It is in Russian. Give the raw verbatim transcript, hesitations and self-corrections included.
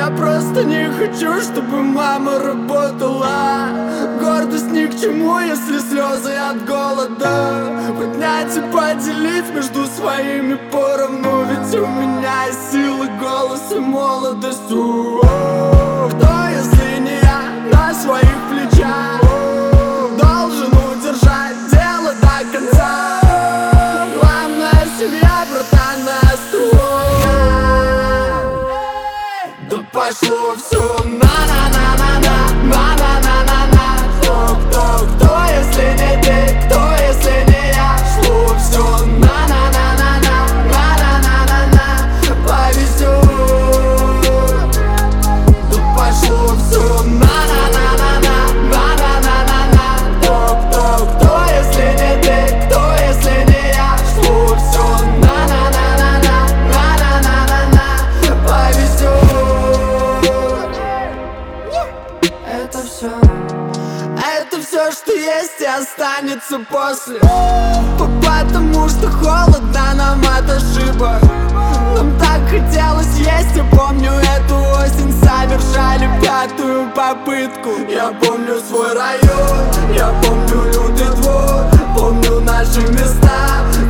Я просто не хочу, чтобы мама работала. Гордость ни к чему, если слезы от голода. Поднять и поделить между своими поровну. Ведь у меня есть силы, голос и молодость. У-у-у. Кто, если не я, на своих плечах должен удержать дело до конца? Главное семья, братан, настрой. Да пошло все на-на-на-на-на, на-на-на-на-на. Кто, кто, кто, если не ты, кто, если не я? Шло все на-на-на-на-на, на-на-на-на-на. Повезет. Да пошло все на-на-на-на-на, на-на-на-на-на. Кто, кто, кто, если не ты, кто, если не я? Шло все на-на-на-на-на, на-на-на-на-на. Повезет. Это все, это все, что есть и останется после. Потому что холодно нам от ошибок. Нам так хотелось есть, я помню эту осень. Совершали пятую попытку. Я помню свой район, я помню лютый двор, помню наши места.